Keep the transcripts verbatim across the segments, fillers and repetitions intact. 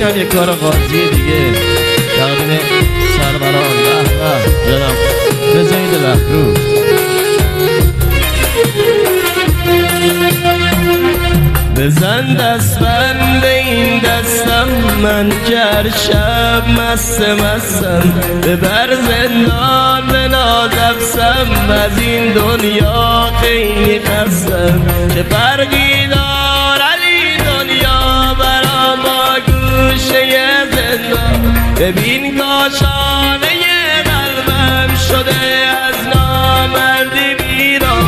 اینم یک کار قاضی دیگه تقدیم سربران به به جناب رضایی بخروز. بزن دست بند این دستم من که هر شب مست مستم، ببر زندان به نازفسم، از این دنیا خیلی خستم. چه فرقی دارد این دنیا برام با گوشه زندان، ببین کاشانه قلبم شده از نامردی بیران.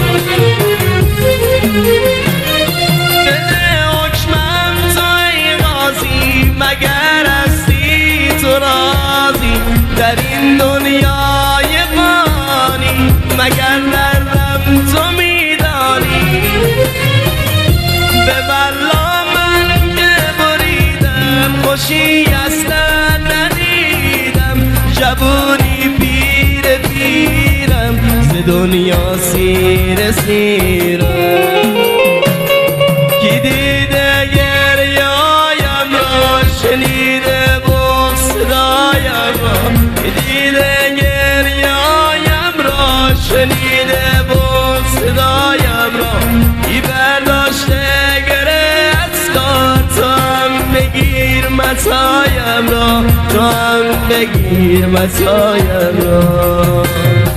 مگر هستی تو راضی در این دنیای فانی، مگر دردم تو میدانی. به والله من که بریدم خوشی اصلا ندیدم، جوونی پیر پیرم ز دنیا سیر سیرم. کی دیده گریایم را شنیده با صدایم را، دیده گریایم را شنیده با صدایم را. ای برداشته گره از کار تو هم بگیر متایم را، تو هم بگیر متایم را.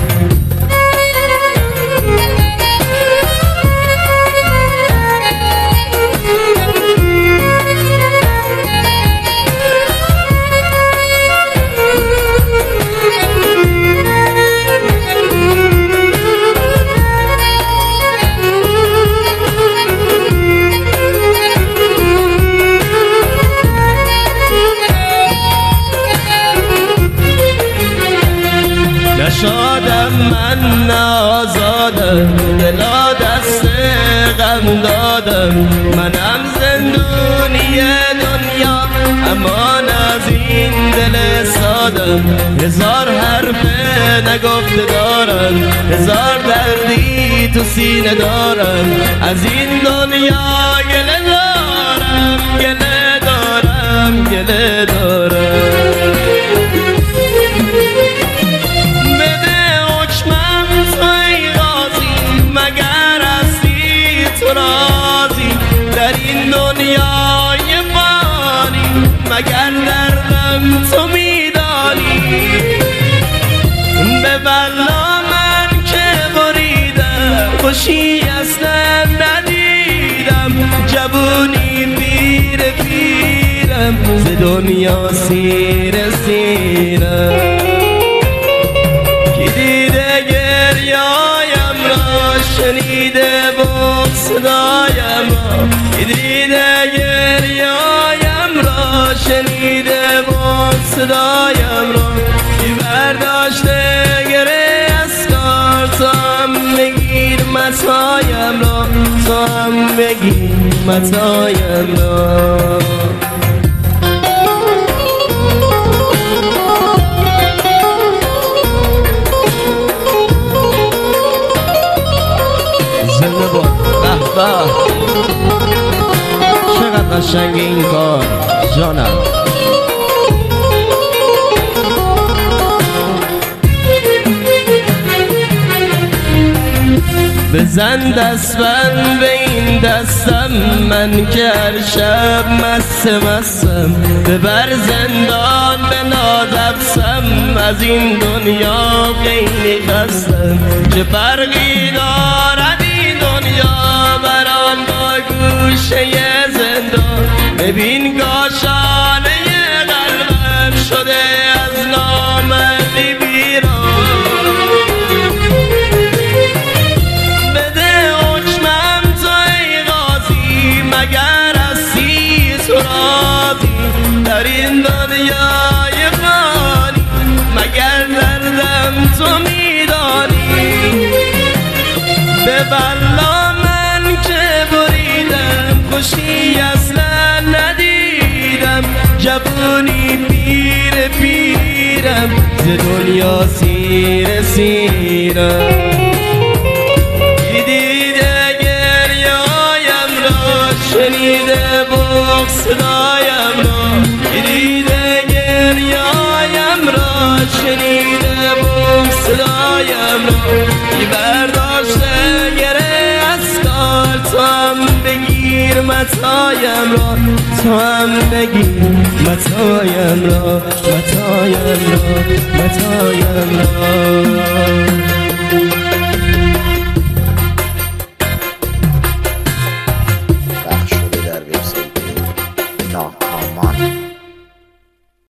نشادم من آزادم، دلا دست غم دادم، منم زندونی دنیا امان از این دل سادم. هزار حرف نگفته دارم، هزار دردی تو سینه دارم، از این دنیا گله دارم، گله دارم، گله دارم. در این دنیای فانی مگر دردم تو میدانی. به والله من که بریدم خوشی اصلا ندیدم، جوونی پیر پیرم ز دنیا سیر سیرم. کی دیده گریایم را شنیده با صدایم را، دیده گریایم را شنیده با صدایم را. ای برداشته گره از کار تو هم بگیر متایم را، تو هم بگیر متایم را. زنده باد به به، چقدر قشنگ این کار جانم. بزن دست بند به این دستم من که هر شب مست مستم، ببر زندان به نازفسم، از این دنیا خیلی خستم. چه فرقی دارد این دنیا برام با گوشه زندان، ببین کاشانه قلبم شده از نامردی بیران. بده حکمم تو ای قاضی مگر هستی تو راضی در این دنیای فانی، مگر دردم تو میدانی. به والله من که بریدم خوشی اصلا ندیدم، جوونی پیر پیرم ز دنیا سیر سیرم. دیده گریایم را شنیده با صدایم را، دیده گریایم را شنیده بوم صدایم را ای برداشته گره از کار تو هم بگیر متایم را تو هم بگیر متایم را متایم را متایم را